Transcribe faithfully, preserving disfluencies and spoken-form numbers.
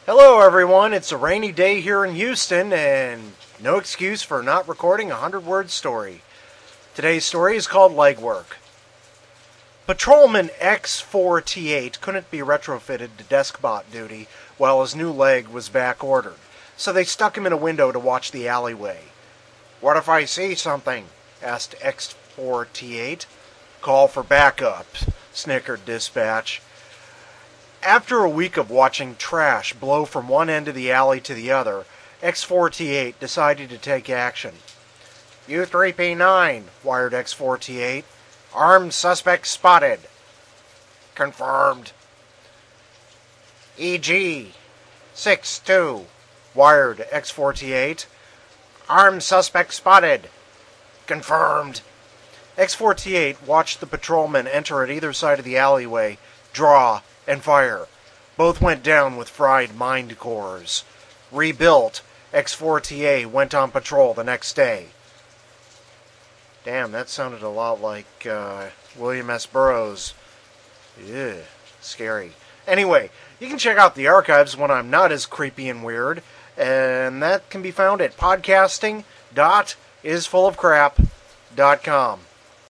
Hello everyone, it's a rainy day here in Houston and no excuse for not recording a hundred-word story. Today's story is called Legwork. Patrolman X four T eight couldn't be retrofitted to deskbot duty while his new leg was back ordered, so they stuck him in a window to watch the alleyway. "What if I see something?" asked X four T eight. "Call for backup," snickered dispatch. After a week of watching trash blow from one end of the alley to the other, X four T eight decided to take action. "U three P nine, wired X four T eight. "Armed suspect spotted." "Confirmed." "E G six two, wired X four T eight. "Armed suspect spotted." "Confirmed." X four T eight watched the patrolmen enter at either side of the alleyway, draw, and fire. Both went down with fried mind cores. Rebuilt, X four T A went on patrol the next day. Damn, that sounded a lot like uh, William S. Burroughs. Ew, scary. Anyway, you can check out the archives when I'm not as creepy and weird, and that can be found at podcasting dot isfullofcrap dot com.